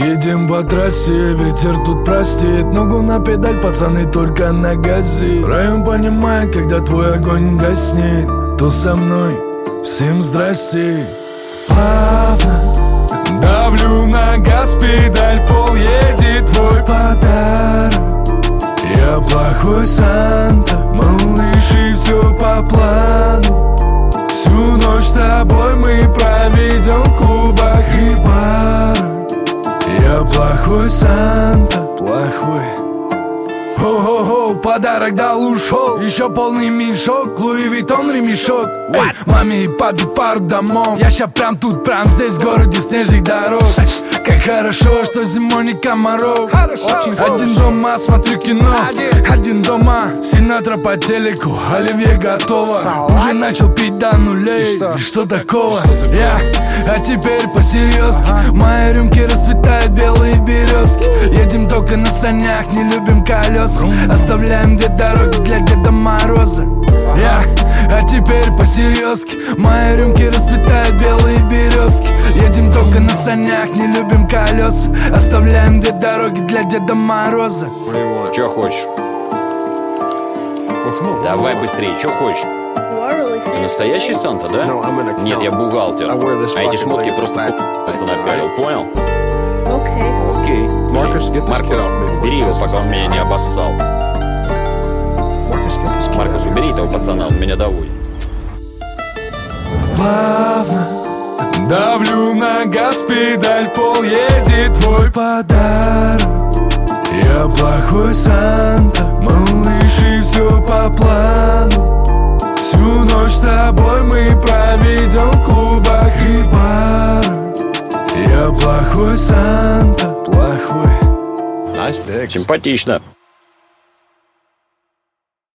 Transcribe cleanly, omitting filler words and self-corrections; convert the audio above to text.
Едем по трассе, ветер тут простит. Ногу на педаль, пацаны, только на газе. Район понимает, когда твой огонь гаснет. То со мной, всем здрасте. Плавно давлю на газ, педаль, в пол едет твой подарок. Я плохой Санта, малыш, и все по плану. Всю ночь с тобой мы проведем в клубах и барах. Я плохой Санта, плохой. Хо-хо-хо, подарок дал, ушел. Еще полный мешок, Луи Виттон ремешок. Маме и папе пару домов. Я ща прям тут, прям здесь, в городе снежных дорог. Как хорошо, что зимой не комаров. Один дома, смотрю кино. Один дома, Синатра по телеку. Оливье готово. Уже начал пить до нулей. Что такого? А теперь по-серьезки. Мои рюмки расцветают белые березки. Едем только на санях, не любим колеса. Оставляем две дороги для Деда Мороза. А теперь по-серьезки. Мои рюмки расцветают белые березки. Едем только на санях, не любим колеса. Оставляем две дороги для Деда Мороза. Чё хочешь? Давай быстрее, чё хочешь? Ты настоящий Санта, да? Нет, я бухгалтер. А эти шмотки просто напялил, понял? Окей. Маркус, бери его, пока он меня не обоссал. Маркус, убери этого пацана, он меня доводит. Плавно давлю на газ, педаль, в пол едет твой подарок. Я плохой Санта, малыш, и все по плану. Всю ночь с тобой мы проведем в клубах и барах. Я плохой Санта, плохой. Симпатично.